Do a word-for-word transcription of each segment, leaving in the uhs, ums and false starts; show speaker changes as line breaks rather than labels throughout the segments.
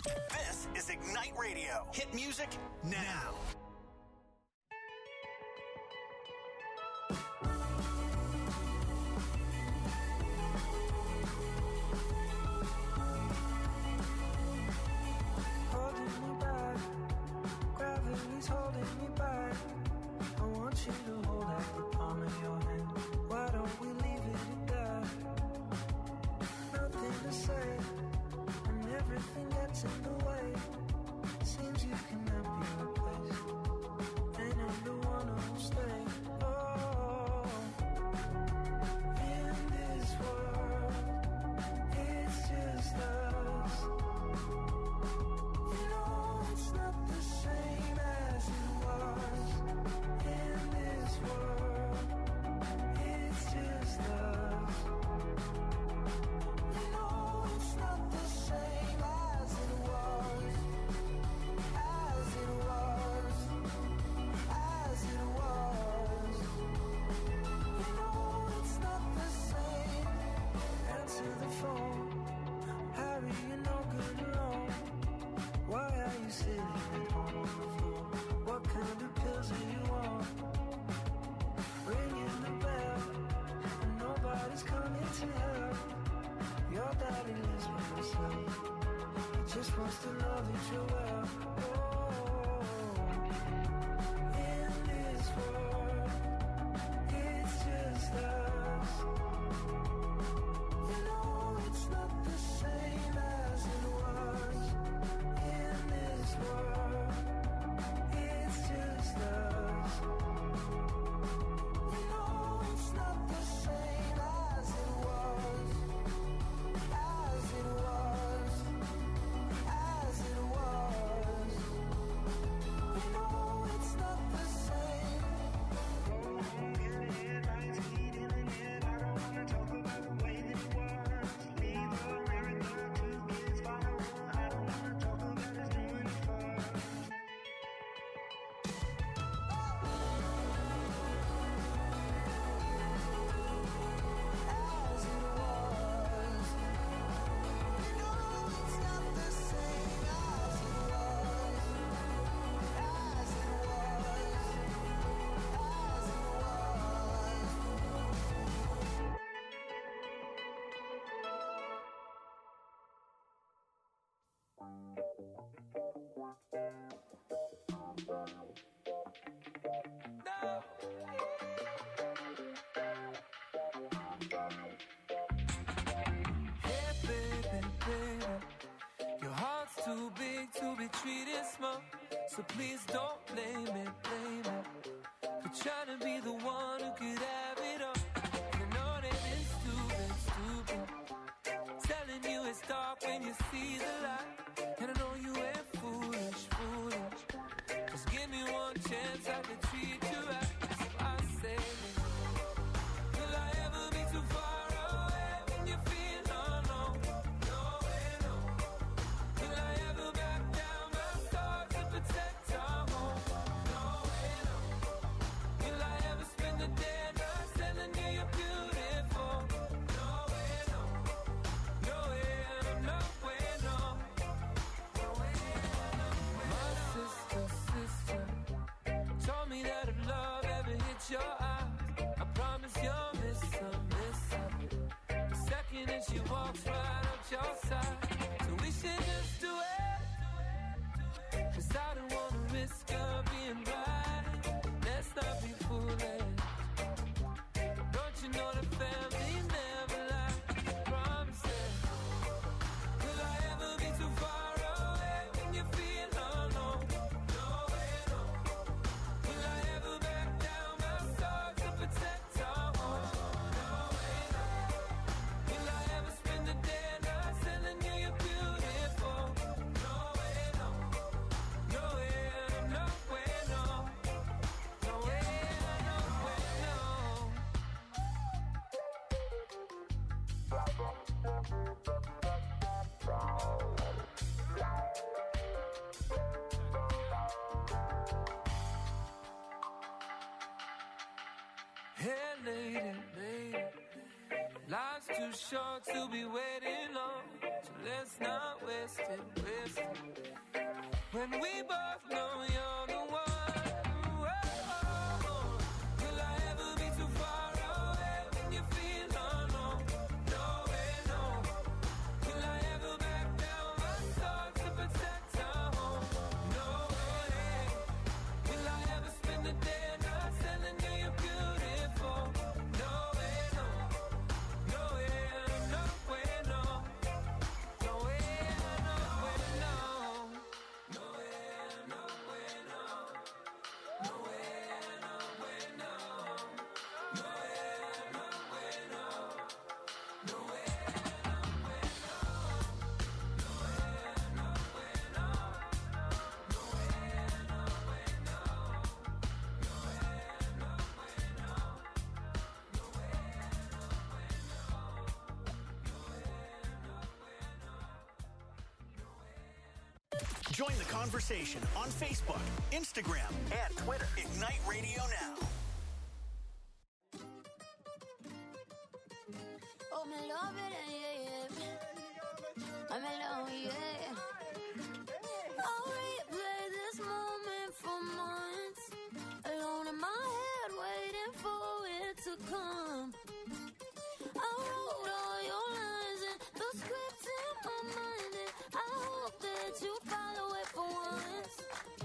This is Ignite Radio. Hit music now.
So please don't blame it, blame it for trying to be the one who could have it all. You know that it's stupid, stupid, telling you it's dark when you see the light. And I know you ain't foolish, foolish. Just give me one chance, I can treat you right. So I say, will I ever be too far away when you feel alone? No way, no. Will I ever back down my thoughts to protect our home? No way, no. Will I ever spend the day night telling you you're beautiful? No way, no. No way, no way, no. No way, no way. My sister, sister told me that if love ever hits your eyes, I promise you'll miss her, miss her. The second that she walks right up your side. So we should just do it, 'cause I don't wanna risk her being right. Let's not be foolish. Don't you know the family's never lie? Promise it. Will I ever be too far away when you feel alone? No way, no. Will I ever back down my sword to protect our home? No way, no. Will I ever spend the day night telling you you're beautiful? No way, no. No way, no way, no. No way, no way, no. Hey, lady, lady, life's too short to be waiting on, so let's not waste it, waste it. when we both know you're the one. Whoa. Will I ever be too far away when you feel alone? No way, no. Will I ever back down my soul to protect our home? No way. Will I ever spend the day not telling you you're beautiful? No way, no. No way, no way, no. No way, no way, no. No way, no way, no. No way, no way, no. No way, no way, no. No way, no way, no. No way, no way, no. No way, no way, no. No way, no way, no. No way,
Join the conversation on Facebook, Instagram, and Twitter. Ignite Radio Now.
Oh, me love it, yeah, yeah. I'm alone, yeah. I'll replay this moment for months. Alone in my head, waiting for it to come. I wrote all your lines and the script in my mind, and I hope that you follow it for once.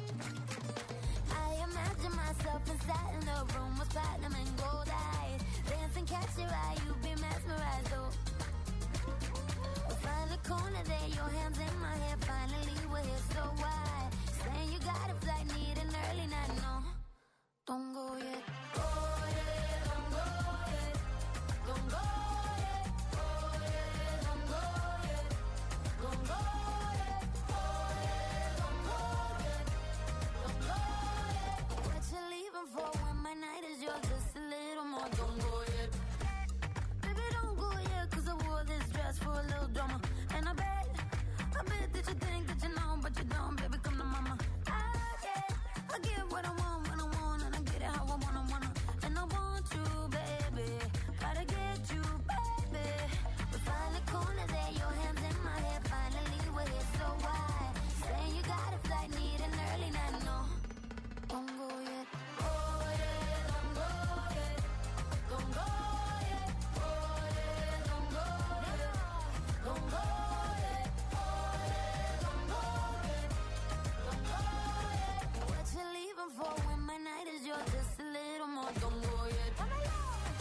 I imagine myself inside in the room with platinum and gold eyes. Dancing, catch your eye, you be mesmerized, oh. We'll find the corner there, your hands in my hair. Finally, we're here, so why? Saying you got a flight, need an early night, no. Don't go yet. Go yet, don't go yet. Don't go yet. Go yet, don't go yet. Don't go yet. Go yet, don't go yet. Don't go yet. What you leaving for when my night is yours? Just a little more. Don't go yet. Baby, don't go yet, 'cause I wore this dress for a little drama. And I bet, I bet that you think that you know, but you don't. Baby, come to mama. I get, I get what I want when I want, and I get it how I wanna, wanna. And I want you, baby. Gotta get you, baby. We find the corner there, your hands in my hair. Finally, we're here, so why? Saying you got a flight, need an early night, no. Don't go yet. Go yet, don't go yet. Don't go yet. Go yet, don't go yet. Don't go yet. Go yet, don't go yet. Don't go yet. What you leaving for when my night is yours? Just a little more. Don't go yet. La la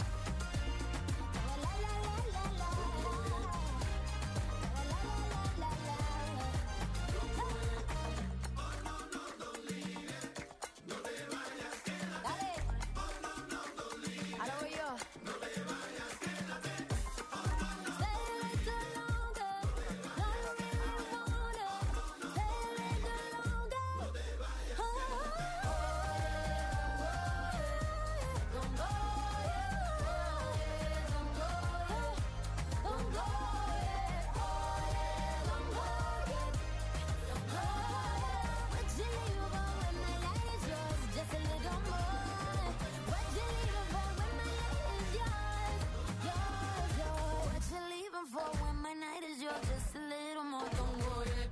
la la la. La la la la la. Dale. Ahora voy yo. Stay a little longer. No, you really wanna. Stay a little longer. Oh, don't go yet. Don't go yet. Don't go yet. Don't go yet. Don't go yet. What you leaving for when my light is yours? Just a little more. What you leaving for when my light is yours? Yours, yours. What you leaving for when my night is yours? Just a little more. Don't go yet.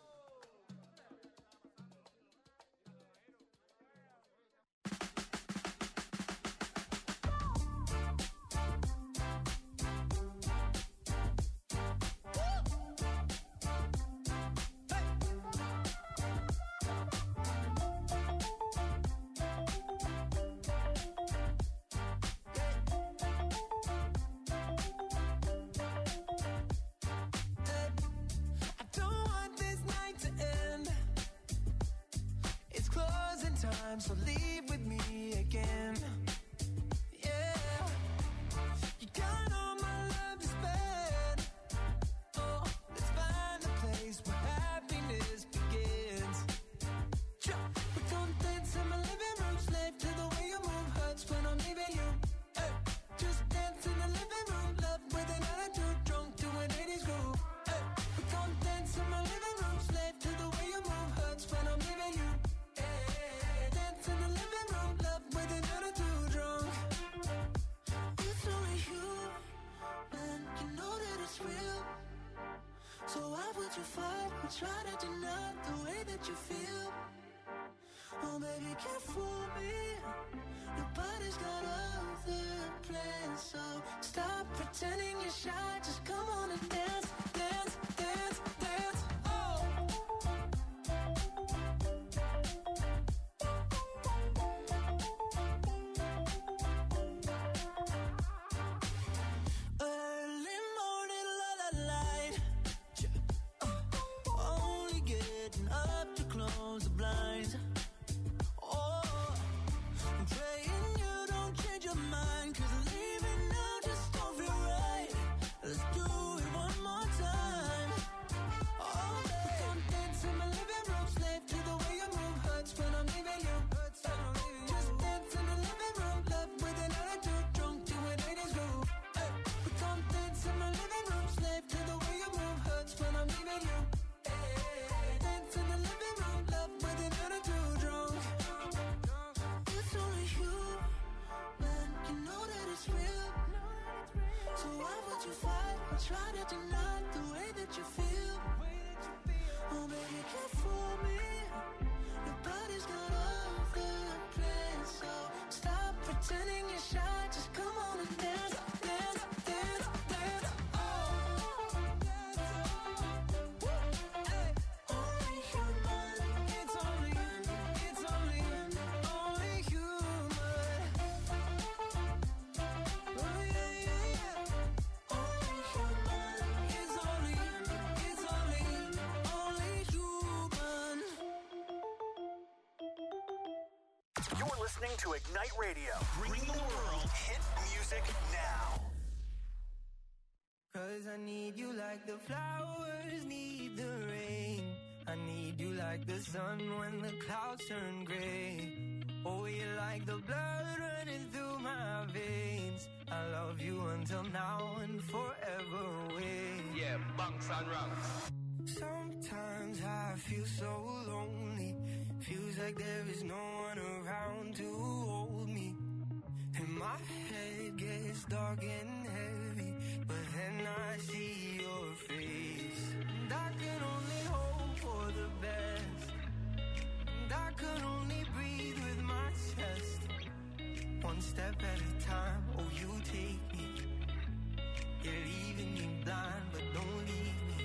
I don't want this night to end. It's closing time, so leave with me again. Yeah, you got all my love to spend. Oh, let's find a place where happiness begins. Sure, we gon' dance in my living room, slave to the way you move. Hurts when I'm leaving you. Hey, just dance in the living room, love with an attitude, drunk to an eighties groove. Hey, we gon' dance in my living room, slave to the way you move. Hurts when I'm leaving you. Hey, dance in the living
So why would you fight or try to deny the way that you feel? Oh baby, can't fool me. Nobody's got other plans. So stop pretending you're shy. Just come on and dance, dance, dance, dance. Oh. Early morning, la la light. Uh, only getting up to close the blinds. Oh, I'm praying you don't change your mind, 'cause leaving now just don't feel right. Let's do it one more time. Oh, baby, come dance in my living room, slave to the way you move. Hurts when I'm leaving you. Just dance in the living room, love with an attitude, drunk to an eighties groove. Hey, but come dance in my living room, slave to the way you move. Hurts when I'm leaving you. Hey, dance in the living room, love with an attitude, drunk. It's only you, man, you know that it's real. So why would you fight or try to deny the way that you feel? Oh baby, can't fool me. Nobody's got other plans. So stop pretending you're shy. Just come on and dance, dance, dance, dance. Oh, hey, only human. It's only, it's only, only human. Oh yeah, yeah, yeah. Only human. It's only, it's only, only human.
You're listening to Ignite Radio, bringing the world hit music now.
'Cause I need you like the flowers need the rain. I need you like the sun when the clouds turn gray. Oh, you're like the blood running through my veins. I love you until now and forever away.
Yeah, bunks and ranks.
Sometimes I feel so lonely. Feels like there is no one around to hold me. And my head gets dark and heavy, but then I see your face. And I can only hope for the best. And I can only breathe with my chest. One step at a time, oh you take me. You're leaving me blind, but don't leave me.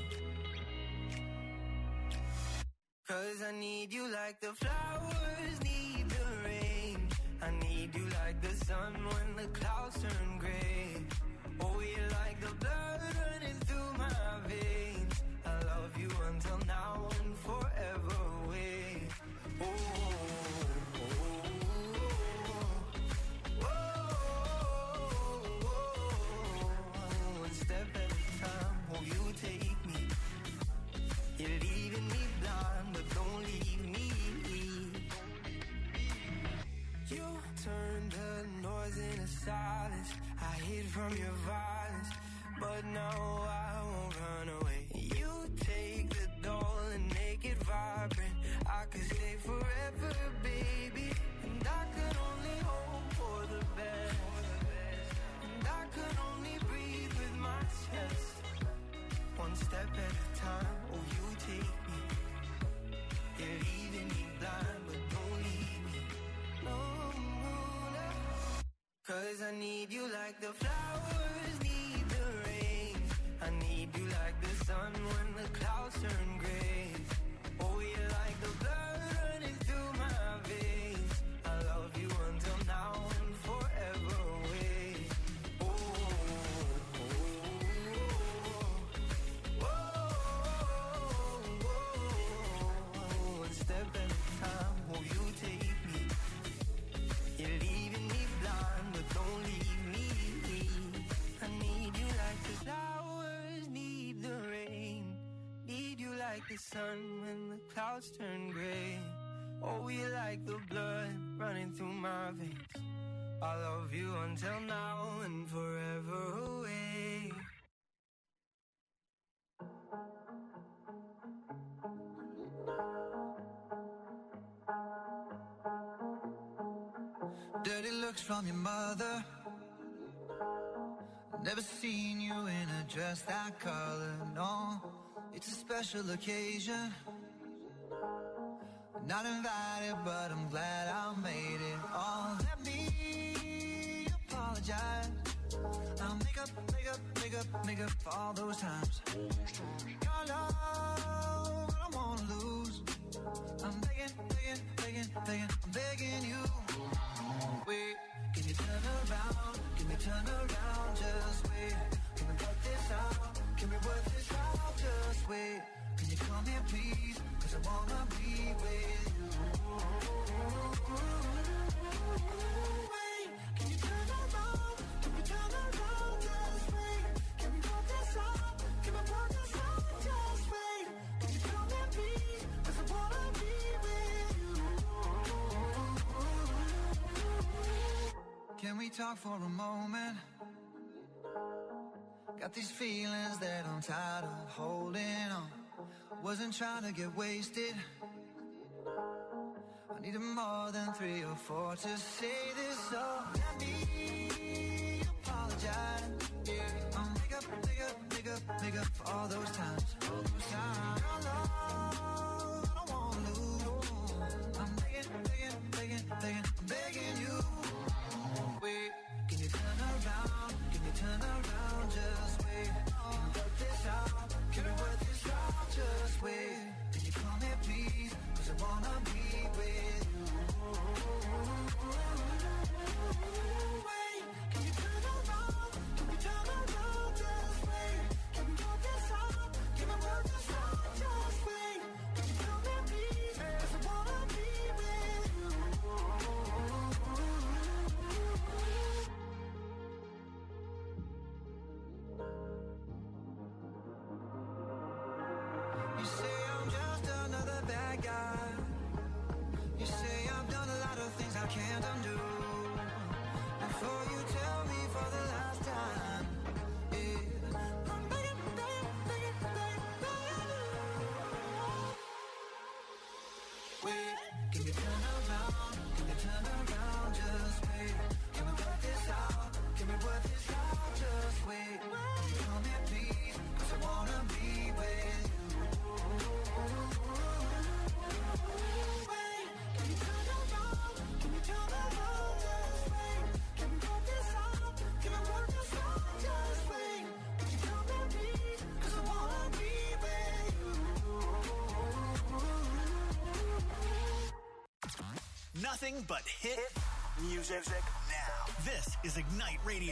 'Cause I need you like the flowers need the rain. I need you like the sun when the clouds turn gray. Oh, you're like the blood running through my veins. I love you until now and forever away. Oh, oh, oh, oh, oh. One step at a time, oh, you take me. You're leaving me blind, but don't leave me. You turn the noise into silence. I hid from your violence, but now I won't run away. You take the doll and make it vibrant. I could stay forever, baby. And I could only hope for the best. And I could only breathe with my chest. One step at a time, oh you take me. You're leaving me blind, but don't leave me. No, no, no. 'Cause I need you like the flowers need the rain. I need you like the sun when the clouds turn gray. Oh, you're like the blood running through my veins. I love you until now and forever away. Oh, oh, oh, oh, oh. One step at a time, oh, you take me. You're leaving me blind, but don't leave me. I need you like the flowers need the rain. Need you like the sun when the clouds turn gray. Oh, you're like the blood running through my veins. I love you until now and forever away.
Dirty looks from your mother. Never seen you in a dress that color, no. It's special occasion. Not invited, but I'm glad I made it. Oh, let me apologize. I'll make up, make up, make up, make up for all those times. Your love, I don't wanna lose. I'm begging, begging, begging, begging, I'm begging you. Wait, can you turn around? Can we turn around? Just wait. Can we work this out? Can we work this out? Just wait. Can you come here, please? Cause I wanna be with you. Wait, can you turn around? Can we turn around? Just wait. Can we work this out? Can we work this out? Just wait. Can you come here, please? Cause I wanna be with you. Can we talk for a moment? Got these feelings that I'm tired of holding on. Wasn't trying to get wasted. I needed more than three or four to say this. So let me apologize. Yeah, I'll make up, make up, make up, make up for all those times. All those times. Your love, I don't wanna lose. I'm begging, begging, begging, begging, I'm begging you. Wait, can you turn around? Can you turn around? Just wait. Can we work this out? Can we work this out? Just wait. Can you come here, please? Cause I wanna be with you. Wait, can you turn around? Can we turn around? Just wait. Can we work this out? Can we work this out? Just wait. Can you come here, please? Cause I wanna be with you. You say I'm just another bad guy. You say I've done a lot of things I can't undo. Before you tell me for the last time, yeah, I'm begging, begging, begging, begging, begging you. Wait, can you turn around? Can you turn around? Just wait. Can we work this out? Can we work this out? Just wait. Can you come here, please? Cause I wanna be with you. Wait, can you turn around? Can you turn around? Just wait. Can we work this out? Can we work this out? Just wait. Can you come here, please? Cause I wanna be with you.
Nothing but hit music now. This is Ignite Radio.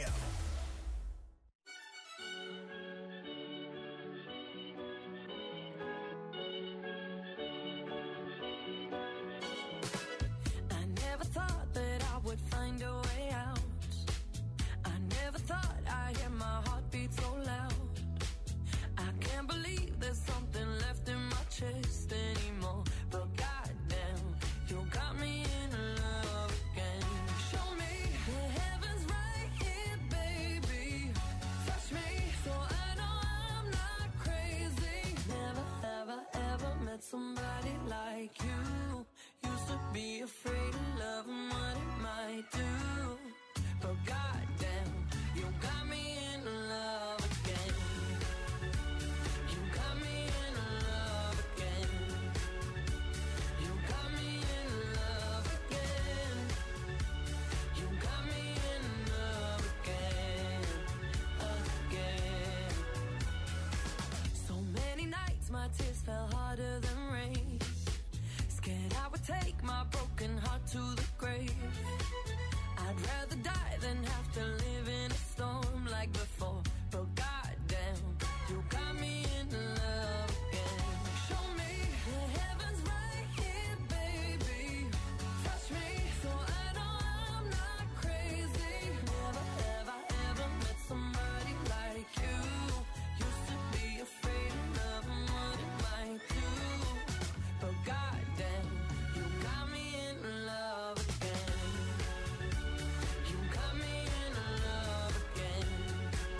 I never thought that I would find a way out. I never thought I'd hear my heartbeat so loud. I can't believe there's something left in my chest anymore. But goddamn, you got me in love again. Show me the heavens right here, baby. Touch me so I know I'm not crazy. Never, ever, ever met somebody like you. Used to be afraid of love and what it might do. But goddamn, you got me in love again. You got me in love again. You got me in love again. You got me in love again, again. So many nights my tears fell harder than rain. Scared I would take my broken heart to the grave. I'd rather die than have to live in a storm like before. But goddamn, you got me in love again. Show me the heavens right here, baby. Touch me so I know I'm not crazy. Never, ever, ever met somebody like you. Used to be afraid of love and what it might do. But goddamn, you got me in love again. You got me in love again.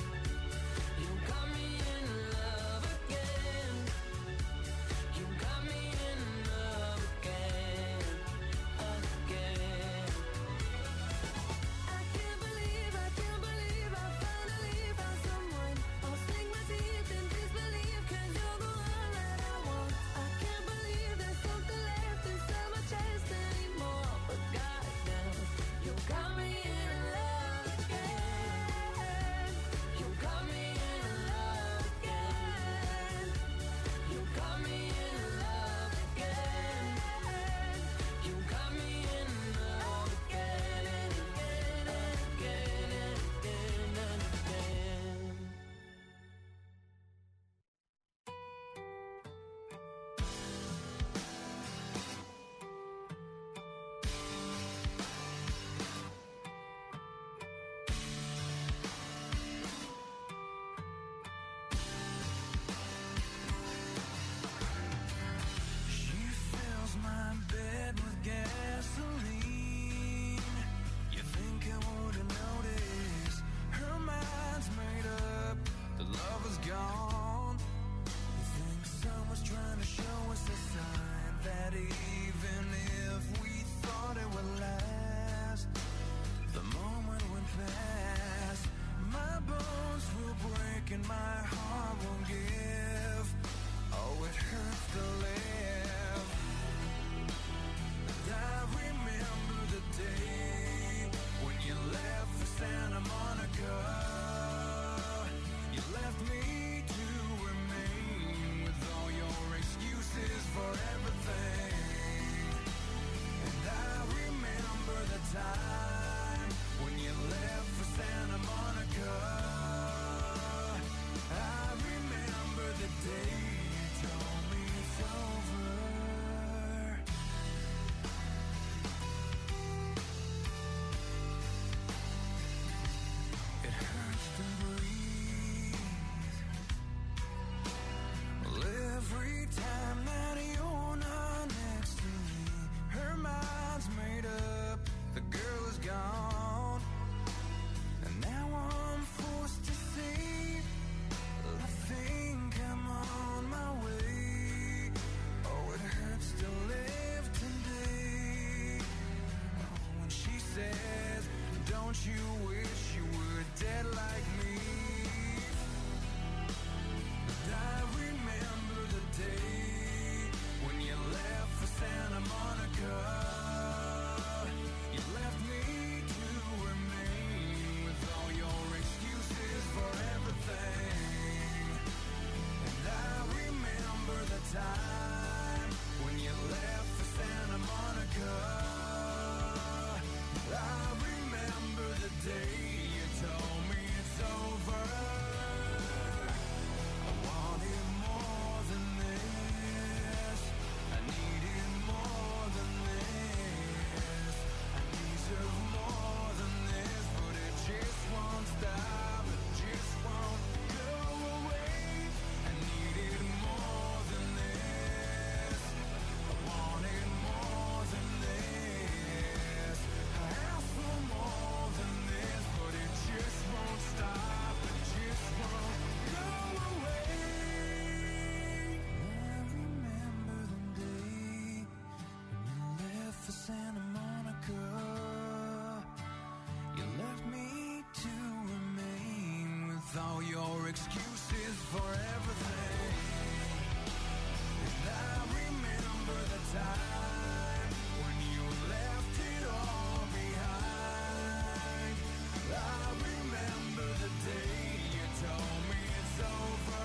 all your excuses for everything. And I remember the time when you left it all behind. I remember the day you told me it's over.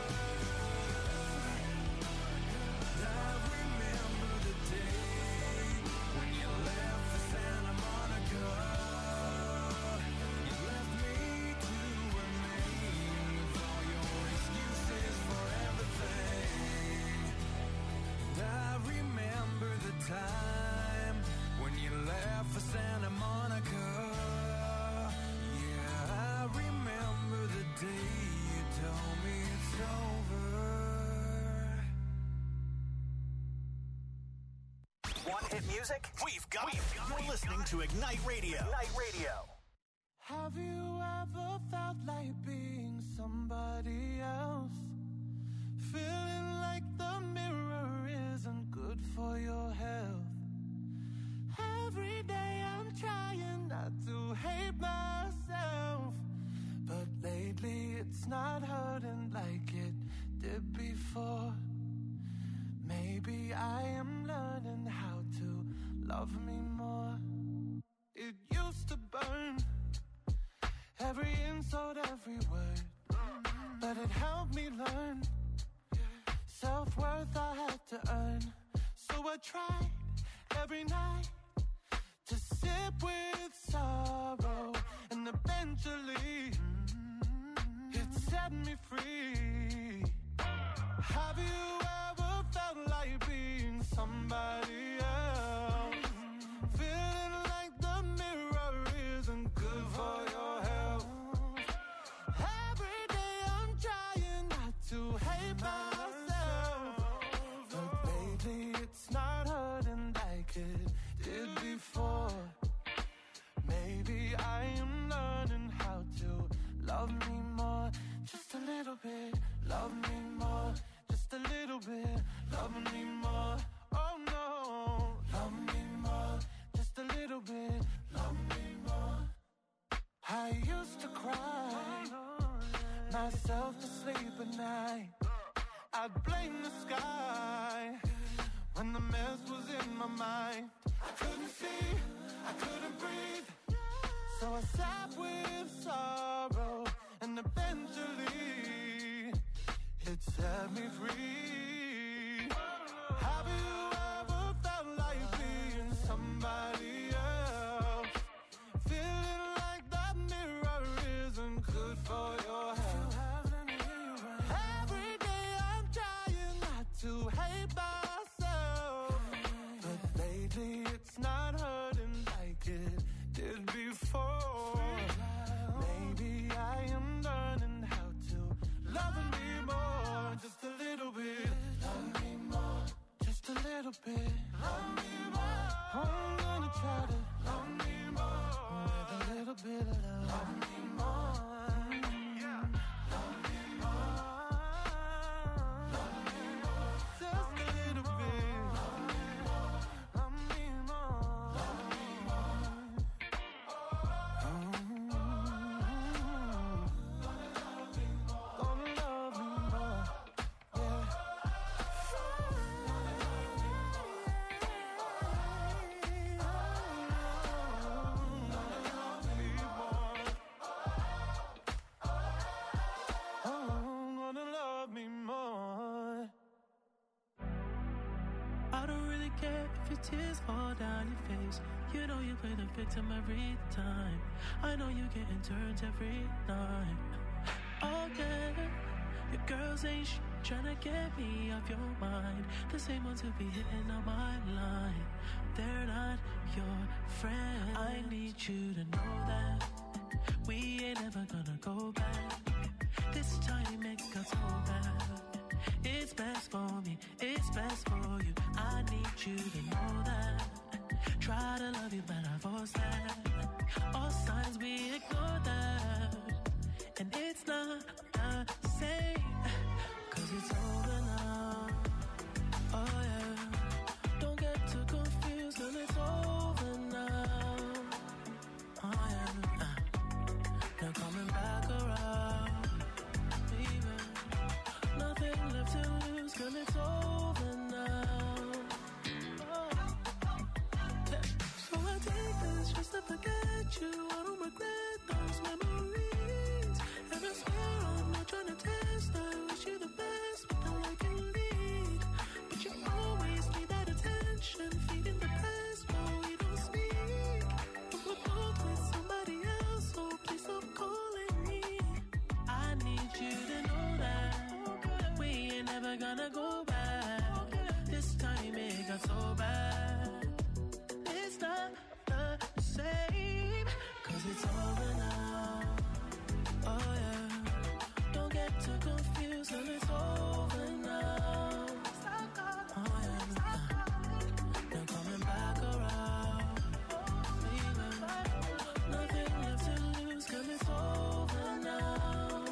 I remember the day when you left for Santa Monica. You left me to remain with all your excuses for everything. And I remember the time when you left for Santa Monica. Yeah, I remember the day you told me it's over.
Want hit music? We've got it. You're listening to Ignite Radio. Ignite Radio.
Have you ever felt like being somebody else? Feeling like the mirror isn't good for your health. Every day I'm trying not to hate myself, but lately it's not hurting like it did before. Maybe I am learning how to love me more. It used to burn, every insult, every word, but it helped me learn self-worth I had to earn. So I tried every night to sip with sorrow, and eventually it set me free. Have you ever felt like being somebody else? Feeling like the mirror isn't good for your health. Every day I'm trying not to hate myself, but lately it's not hurting like it did before. Maybe I am learning how to love me more, just a little bit. Love me more, just a little bit. Love me more, oh no. Love me more, just a little bit. Love me more. I used to cry myself to sleep at night. I'd blame the sky when the mess was in my mind. I couldn't see, I couldn't breathe, so I sat with sorrow, and eventually it set me free. Have you ever felt like being somebody else? Feeling like that mirror isn't good for your health. Every day I'm trying not to hate myself, but lately it's not hurting like it did before. Maybe I am learning how to love me more, just a little bit. Love me more, just a little bit. Love me more. I'm gonna try to love me more with a little bit of love. Love me more. Yeah. Love me more. Love me more. Just a little bit. Love me more. Love me more. Love me more. Gonna love me more. Yeah. Oh, gonna love me more.
I don't really care if your tears fall down your face. You know you play the victim every time. I know you getting turned every night. Oh yeah, your girls ain't sh- tryna get me off your mind. The same ones who be hitting on my line. They're not your friend. I need you to know that we ain't ever gonna go back. This time it got so bad. It's best for me, it's best for you. I need you to know that. Try to love you, but I force that. All signs we ignore that, and it's not the same, cause it's over now. Oh yeah, don't get too confused, cause it's over now. Oh yeah, uh, they're coming back around. too confused and it's over now. Oh, yeah. No coming back around. Leaving. Nothing left to lose, cause it's over now.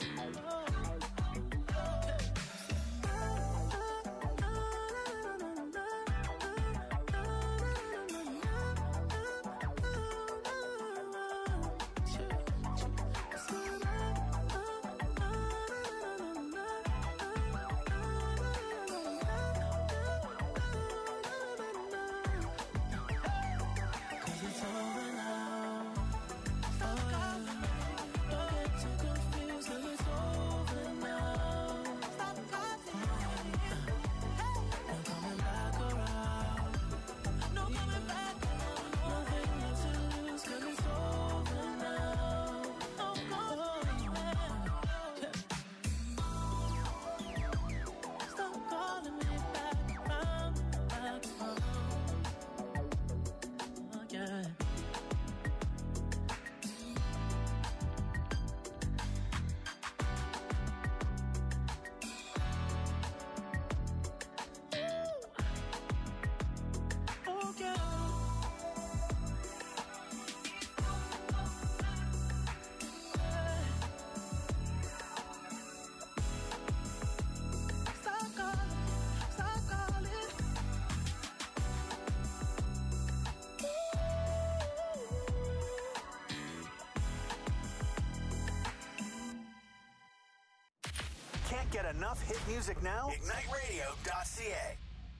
Can't get enough hit music now? Ignite Radio dot C A.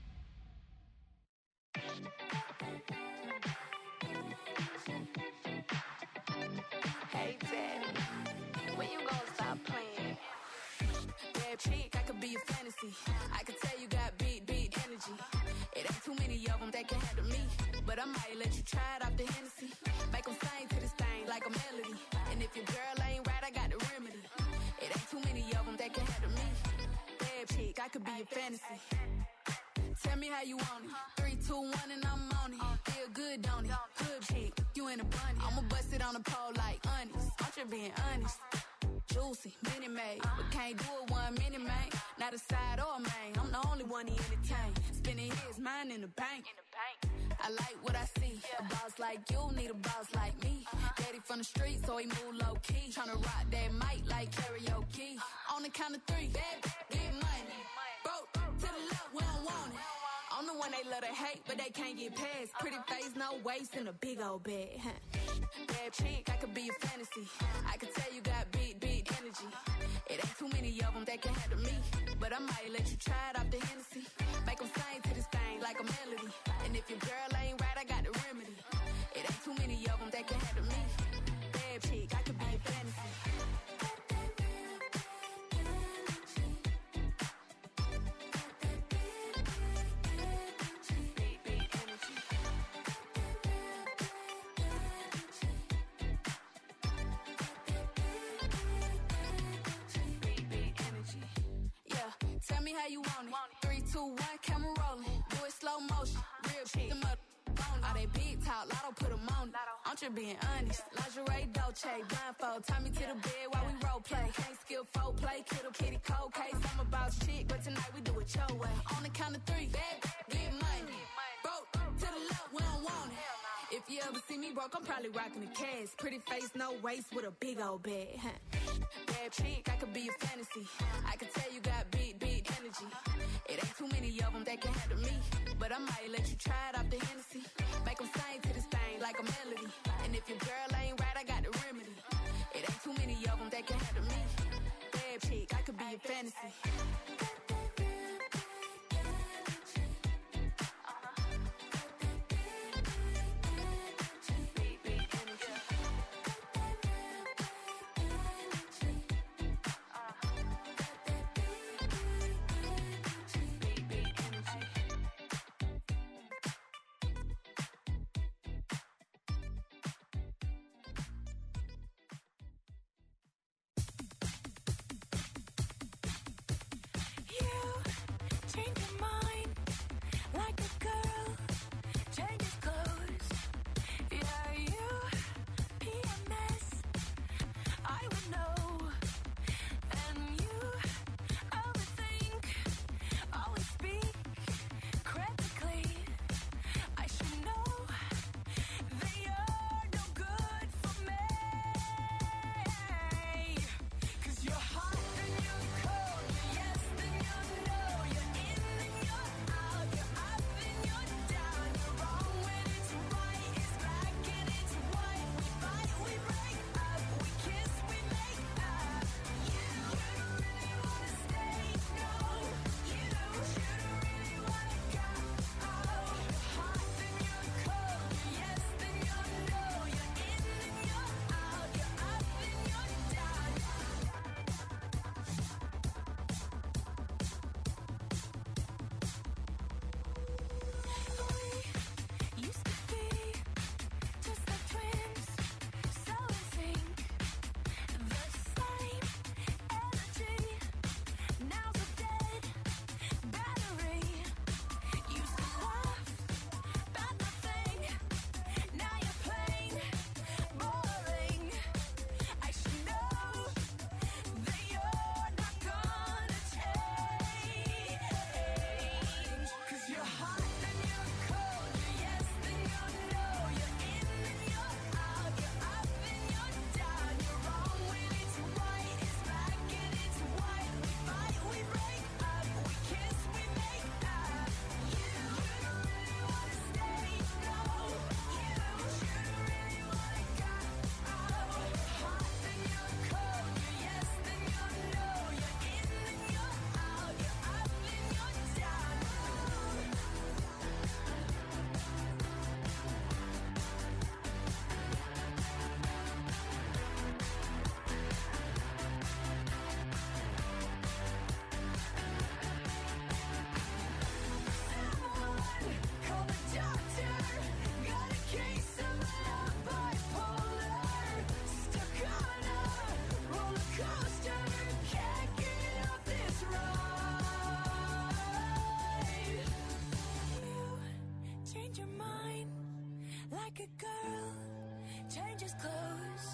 Hey, Daddy, when you gonna stop playing? Bad chick, I could be a fantasy. I could tell you got big, big energy. It ain't too many of them that can handle me. But I might let you try it off the Hennessy. Make them sing to this thing like a melody. And if your girl ain't right, I got the remedy. It ain't too many of them that can handle me. Bad chick, I could be a fantasy. Tell me how you want it. Three, two, one, and I'm on it. Feel good, don't it? Good chick, you in a bunny. I'ma bust it on the pole like honest. I'm just being honest. Juicy, mini made, but can't do it one minute, man. Not a side or a main. I'm the only one he entertain. Spinning his mind in the bank. I like what I see. A boss like you need a boss like me. Daddy from the street, so he move low key. Tryna rock that mic like karaoke. On the count of three, bad, get money. Broke to the left, we don't want it. I'm the one they love to hate, but they can't get past. Pretty face, no waist, and a big old bag. Bad chick, I could be a fantasy. I could tell you got big, big energy. It ain't too many of them that can handle me. But I might let you try it off the Hennessy. Make them sing to this thing like a melody. And if your girl ain't right, I got the remedy. It ain't too many of them that can handle me. Bad chick, I could be a fantasy. Tell me how you want it. Three, two, one, camera rolling. Do it slow motion. Real chick. Them up on all they big talk. Lotto put them on it. I'm just being honest. Lingerie, Dolce, blindfold. Tie me to the bed while we role play. Can't skill folk play. Kittle kitty cold case. I'm a boss chick, but tonight we do it your way. On the count of three, bad, get money. Broke to the left, we don't want it. If you ever see me broke, I'm probably rocking the cash. Pretty face, no waist, with a big old bag. Bad chick, I could be a fantasy. I could tell you got big, big energy. It ain't too many of them that can handle me. But I might let you try it off the Hennessy. Make them sing to this thing like a melody. And if your girl ain't right, I got the remedy. It ain't too many of them that can handle me. Bad chick, I could be a fantasy.
naked girl changes clothes.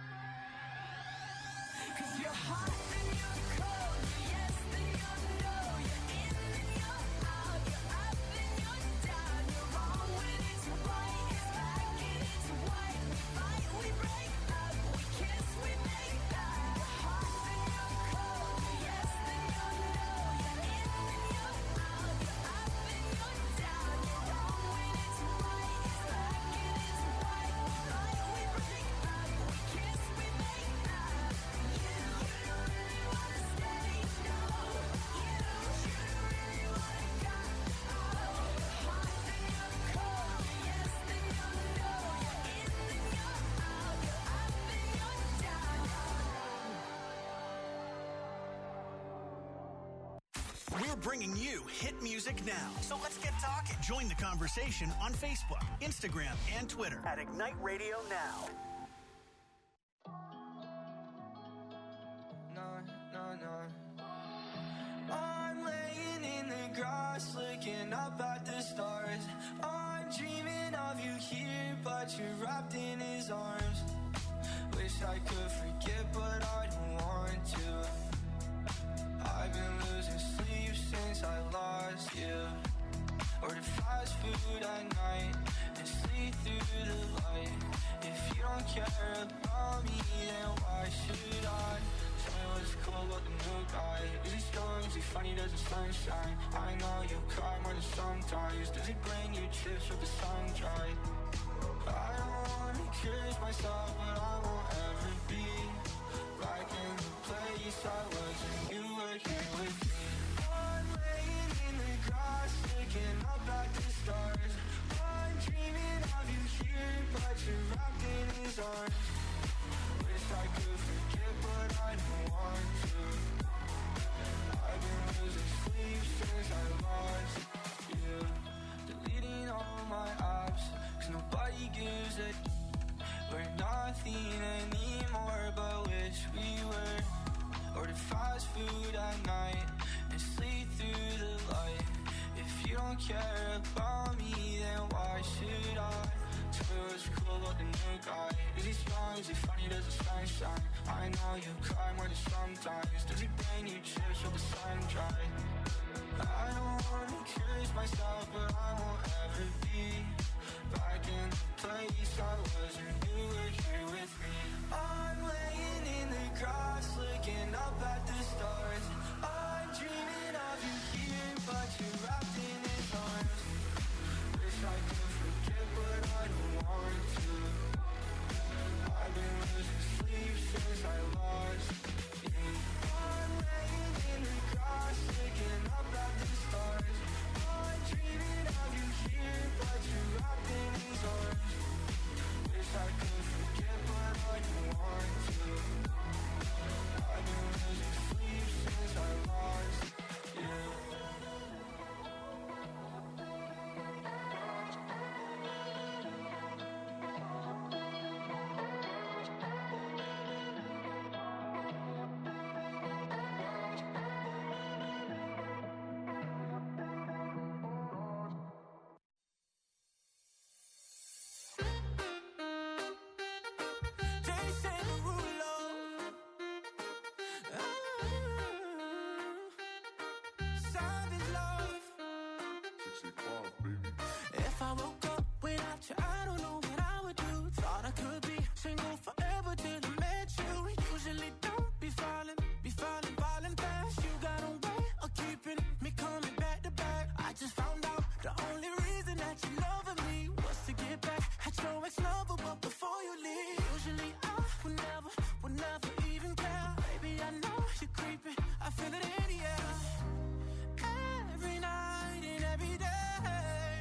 Cause you're hot and you're cold, you're yes then you're no, you're in and you're out, you're up and you're down, you're wrong when it's right, it's black and it's white, we fight, we break up, we kiss, we make up. You're hot and you're cold, you're yes then you're no, you're in and you're out, you're up and you're down, you're wrong when it's right, it's black and it's white, we fight, we break up, we kiss, we make up. You, you don't really wanna stay, no. You, you don't really wanna go. Oh, you're hot then you're cold, you're yes then you're no, you're in then you're out, you're up and you're down.
We're bringing you hit music now. So let's get talking. Join the conversation on Facebook, Instagram, and Twitter at Ignite Radio Now.
No, no, no. I'm laying in the grass, looking up at the stars. I'm dreaming of you here, but you're wrapped in his arms. Wish I could forget, but I don't want to. I've been losing sleep since I lost you. Ordered fast food at night and sleep through the light. If you don't care about me, then why should I? Tell me what's cool about the new guy. Is he strong? Is he funny? Does the sunshine? I know you cry more than sometimes. Does he bring you chips with the sun dry? I don't wanna curse myself, but I won't ever be back in the place I was when you were here with me. I'm laying in the grass, looking up at the stars. I'm dreaming of you here, but you're wrapped in his arms. Wish I could forget, but I don't want to. I've been losing sleep since I lost you. Deleting all my apps, cause nobody gives a d- We're nothing anymore, but wish we were. Ordered fast food at night and sleep through the light. If you don't care about me, then why should I? Tell me what's cool about the new guy. Is he strong? Is he funny? Does the sun shine? I know you cry more than sometimes. Does he bring you chips with the sun dry? I don't wanna curse myself, but I won't ever be back in the place I was when you were here with me. I'm laying in the grass, looking up at the stars. I'm dreaming of you here, but you're wrapped in his arms. Wish I could forget, but I don't want to. I've been losing sleep since I lost you. I'm laying in the grass, looking up at the stars. I'm dreaming of you here, but you're wrapped in his arms. Wish I could forget, but I don't want to. I've been losing sleep since I lost you. Jason Derulo. Ah, Savage love.
If I woke up without you, I don't know what I would do. Thought I could be single forever till I met you. Usually don't be falling, be falling, falling fast. You got a way of keeping me coming back to back. I just found out the only reason that you loving me was to get back at your ex-lover, but before you leave, usually I would never, would never even care. Baby, I know you're creeping, I feel it in the air. Every night and every day,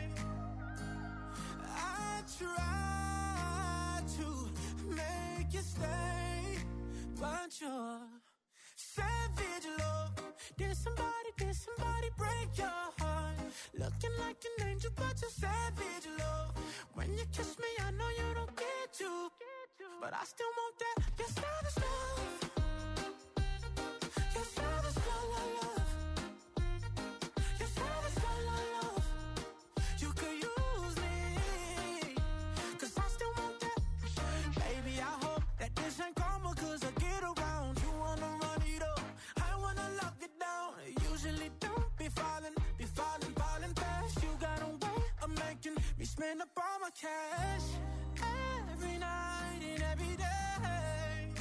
I try to make you stay, but you're savage love. Did somebody, did somebody break your heart? Looking like an angel, but you're savage love. When you kiss me, I know you don't get to, but I still want that. You're savage love. You're savage love, love, love. You're savage love, love, love. You could use me, cause
You spend up all my cash every night and every day.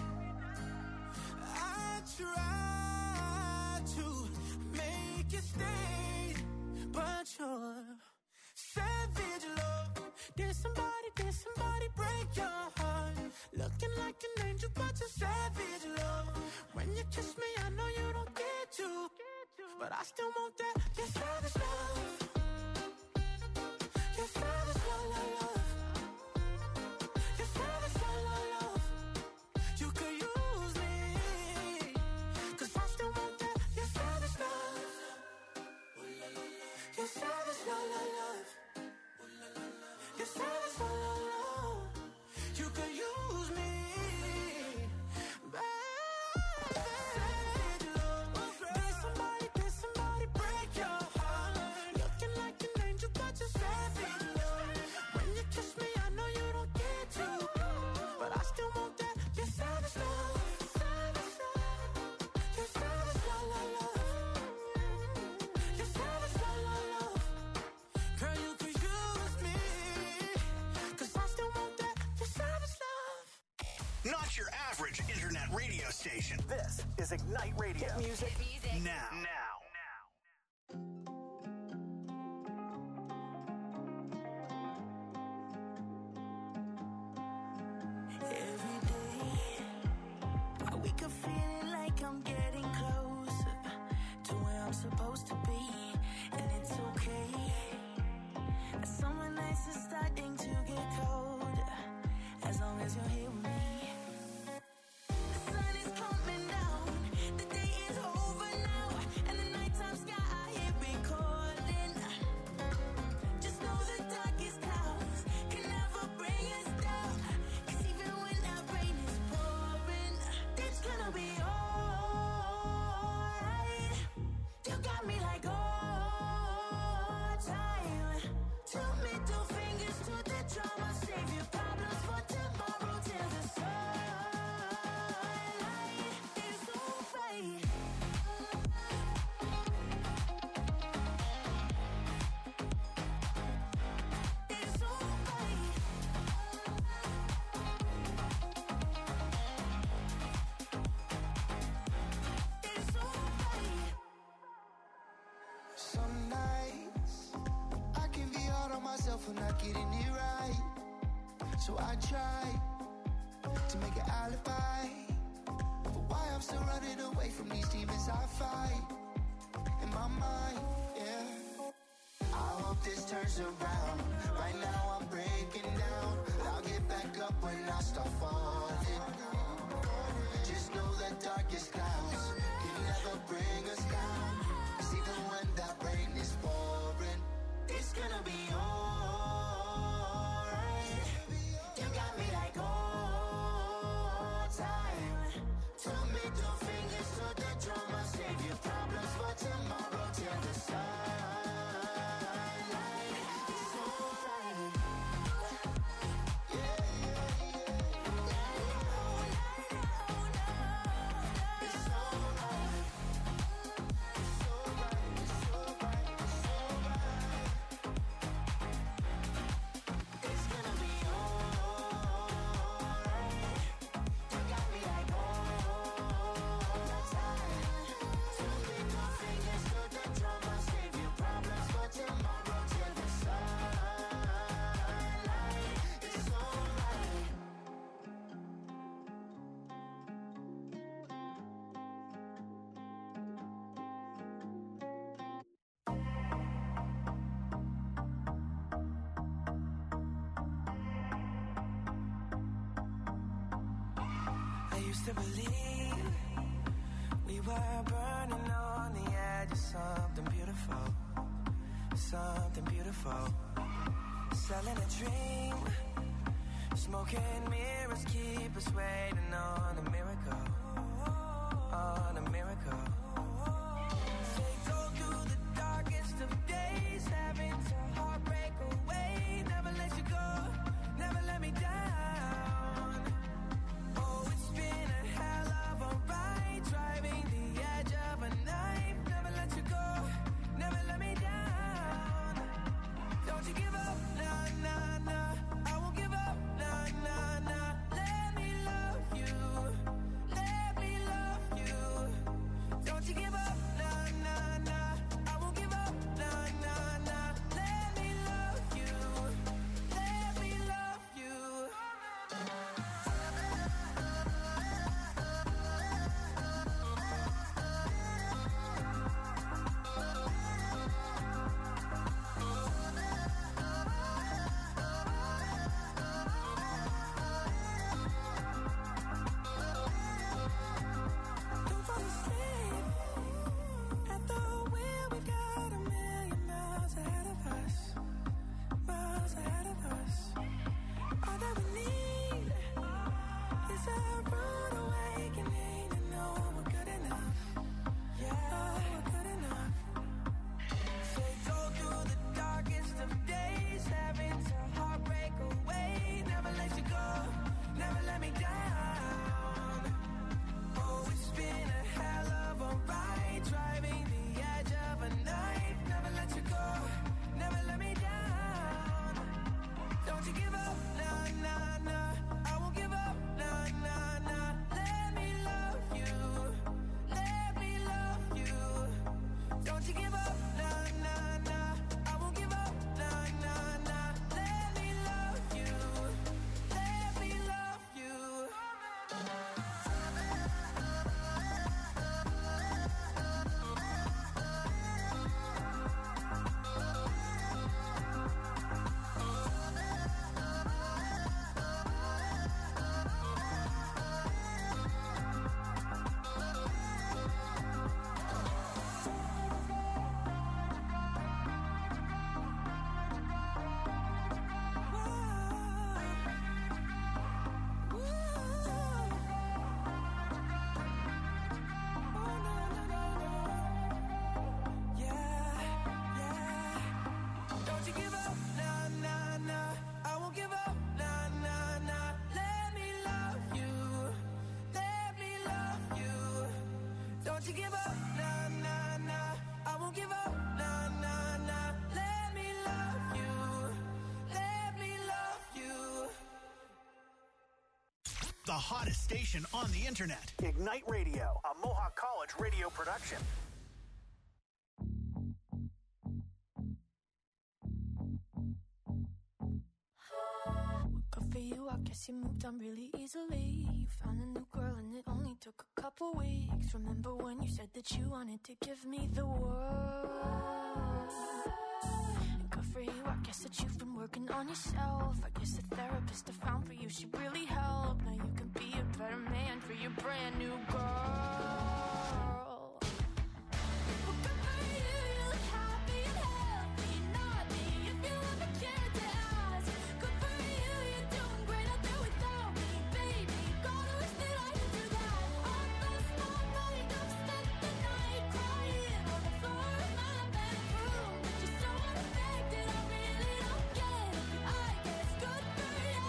I try to make you stay, but you're savage love. Did somebody, did somebody break your heart? Looking like an angel, but you're savage love. When you kiss me, I know you don't get to, but I still want that. You're savage love. You're savage love, love, love. You're savage love, love, love. You could use me, 'cause I still want that. You're savage love. You're savage love, love, love. You're savage love, love, love. You could use me, baby. Savage love. Did somebody, did somebody break your heart? Looking like an angel, but you're savage love. When you kiss me, I know you don't get to, but I still want that. You're savage love. Savage love. You're savage love, love, love. You're savage love, love, love. Girl, you could use me, 'cause I still want that. You're savage love.
Not your average internet radio station. This is Ignite Radio. Hit music, now. Now.
Every day, I wake up feeling like I'm getting closer to where I'm supposed to be, and it's okay. Summer nights are starting to get colder, as long as you're here with me. The sun is coming down, the day is over now, and the nighttime sky here be calling. Just know the darkest clouds can never bring us down, 'cause even when that rain is pouring, it's gonna be alright. You got me like all time. Two middle fingers to the drama, save your problems for tomorrow till the sunlight is alright. It's alright. It's alright.
Some nights I can be hard on myself for not getting it right, so I try to make an alibi for why I'm still running away from these demons I fight in my mind. Yeah, I hope this turns around. Right now I'm breaking down, but I'll get back up when I start falling. Just know the darkest clouds can never bring us down, 'cause even when that rain is pouring, it's gonna be alright. You got me like all time. Two middle fingers to the drama, save your problems for tomorrow till the sunlight is alright. Yeah, yeah, yeah. It's alright. It's alright. It's alright. It's alright. It's gonna be alright. You got me like all time. Two middle fingers to the drama, save your problems for tomorrow till the sunlight is alright.
I used to believe we were burning on the edge of something beautiful, something beautiful. Selling a dream, smoking mirrors keep us waiting on a miracle, on a miracle. Take go through the darkest of days, having to heartbreak away. Never let you go, never let me down. Oh, it's been a hell of a ride, driving the edge of a knife. Never let you go, never let me down. Don't you give up, nah,
give up, nah, nah, nah. I won't give up, nah, nah, nah. Let me love you, let me love you.
The hottest station on the internet. Ignite Radio, a Mohawk College radio production.
Good for you, I guess you moved on really easily. You found a new girl and it only took a couple weeks. Remember when you said that you wanted to give me the world? And good for you, I guess that you've been working on yourself. I guess the therapist I found for you should really help. Now you can be a better man for your brand new girl. Well, good for you, you look happy and healthy, not me. If you ever cared to ask, good for you, you're doing great out there without me, baby. God, I wish that I could do that. I lost my mind, I've spent the night crying on the floor of my bedroom. But you're so unaffected, I really don't get it. I guess good for you.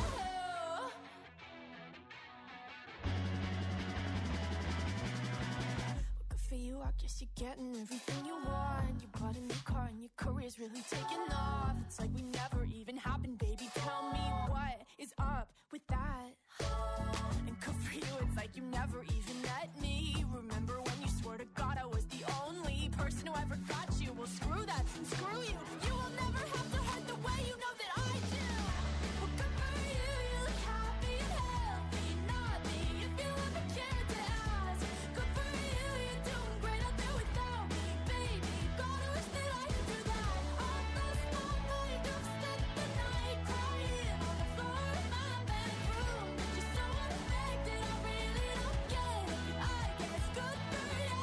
Well, good for you, I guess you're getting everything you want. You bought a new car and your career's really taking off. It's like we never even happened, baby. Tell me what is up with that? And good for you, it's like you never even met me. Remember when you swore to God I was the only person who ever got you? Well, screw that and screw you. You will never have to hurt the way you know that I do. Well, good for you, you look happy and healthy, not me. If you ever cared to ask, good for you, you're doing great out there without me, baby. God, I wish that I could do that. I lost my mind, I've spent the night crying on the floor of my bedroom. But you're so unaffected, I really don't get it. I guess good for you.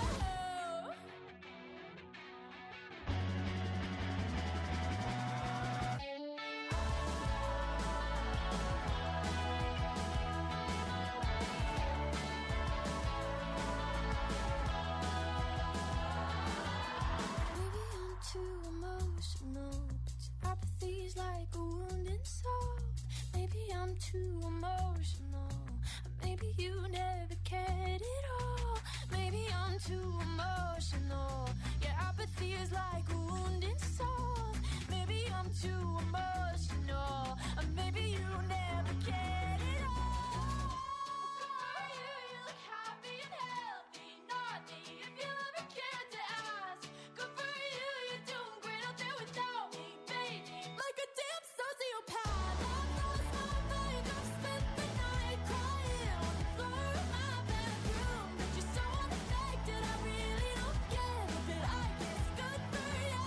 Maybe I'm too emotional, but your apathy's like a wounded soul. Maybe I'm too emotional, or maybe you never cared at all. Maybe I'm too emotional, your apathy is like a wounded soul. Maybe I'm too emotional, or maybe you never cared at all. Good for you, you look happy and healthy, not me. If you ever cared to ask, good for you, you're doing great out there without me, baby. Like a damn sociopath, I've lost my mind, I've spent the night crying on the floor of my bedroom. But you're so unaffected, I really don't get it. But I guess good for you.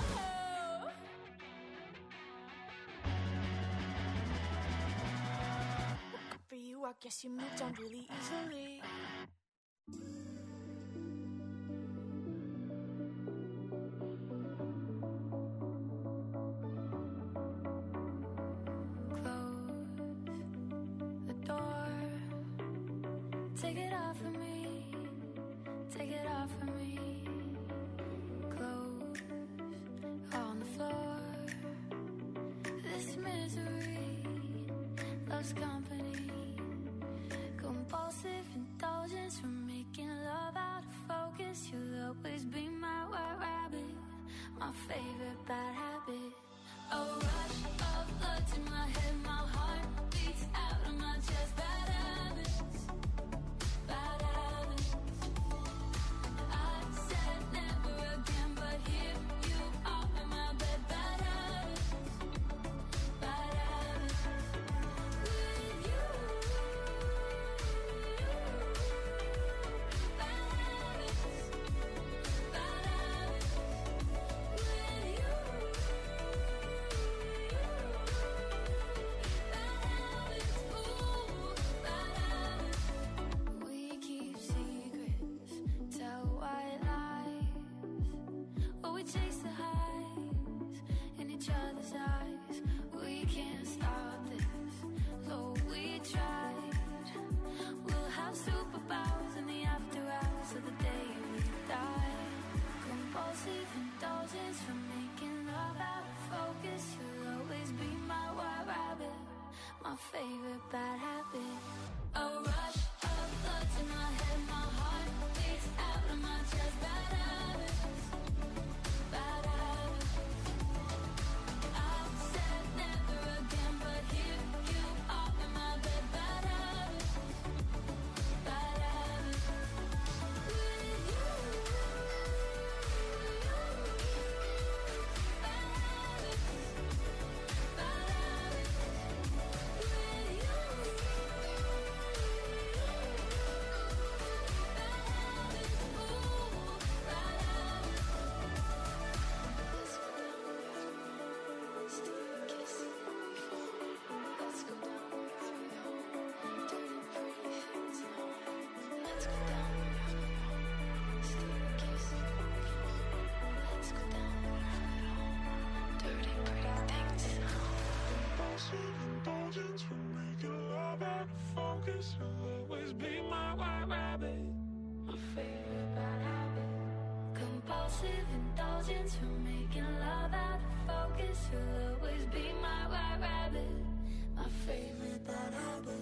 Good for you, I guess you moved on really easily. The door, take it off of me, take it off of me. Clothes on the floor, this misery loves company. Compulsive indulgence from making love out of focus. You'll always be my white rabbit, my favorite bad habit. A rush of blood to my head, my heart beats out of my chest. Bad habits, bad habits. I said never again, but here you are in my bed. Bad habits, bad habits. With you, bad habits, bad habits. With you.
focus, you'll always be my white rabbit. My favorite bad habit.
Compulsive indulgence from making love out of focus. You'll always be my white rabbit. My favorite bad habit.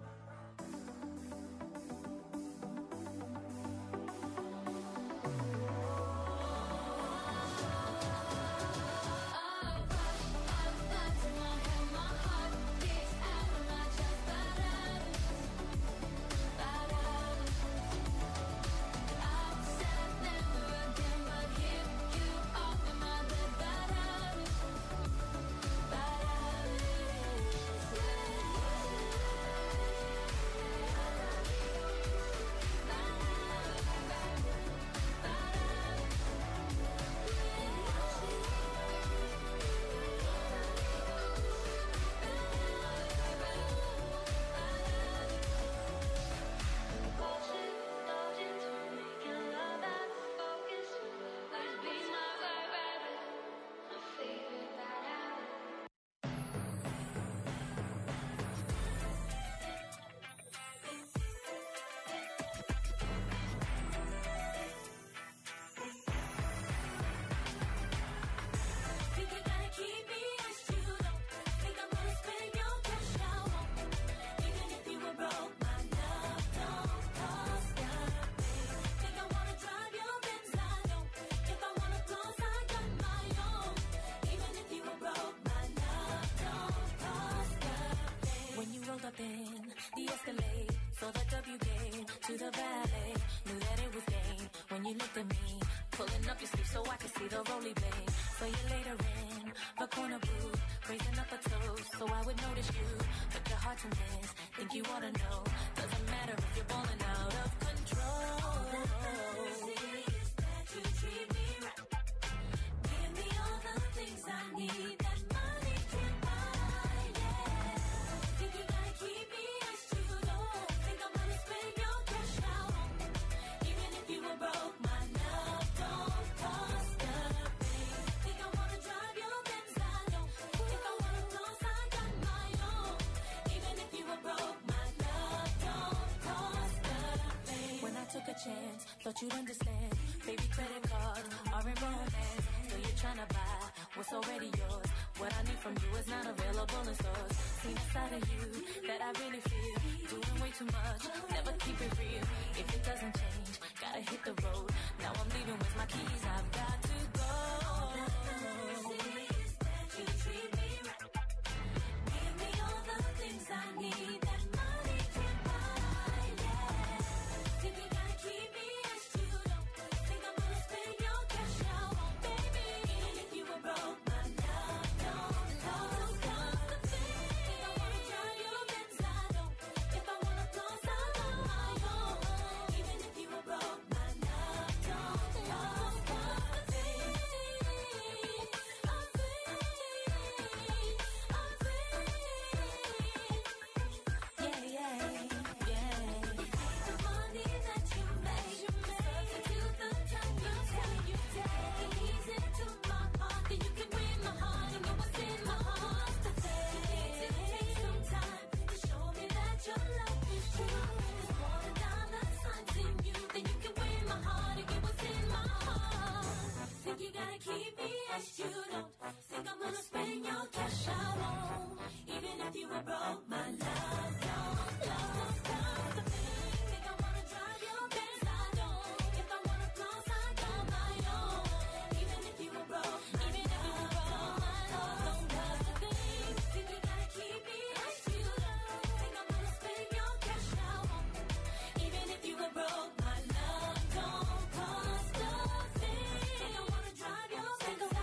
in the Escalade, saw the W game to the valet, knew that it was game when you looked at me, pulling up your sleeve so I could see the roly blade. So you later in the corner booth, raising up a toast so I would notice you, but your heart's a miss, think you ought to know, doesn't matter if you're balling out of control. Serious that you treat me right, give me all the things I need that money can buy, yeah. Think you gotta keep me as you don't think I'm gonna spend your cash out on me. Even if you were broke, my love don't cost a thing. Think I wanna drive your Benz, I don't. If I wanna floss, I got my own. Even if you were broke, my love don't cost a thing. When I took a chance, thought you'd understand. Baby, credit cards are in romance. So you're tryna buy what's already yours. What I need from you is not available in stores. See the side of you that I really feel. Doing way too much, never keep it real. If it doesn't change, gotta hit the road. Now I'm leaving with my keys, I've got to go. Serious that you treat me right, give me all the things I need that money can buy, yeah. Think you gotta keep me as you don't think I'm gonna spend your cash out on, baby. Even if you were broke, my love don't cost a thing. Think I wanna drive your Benz, I don't. If I wanna floss, I got my own. Even if you were broke, my love don't cost a thing. I'm free, I'm free. Yeah, yeah, yeah. The money that you make, substitute the time you take. You take it easy to my heart, then you can win my heart and know what's in my heart. To take some time to show me that your love is true. There's more than dollar signs in you, then you can win my heart and get what's in my heart. Think you gotta keep me as you don't think I'm gonna spend your cash out on. Even if you were broke,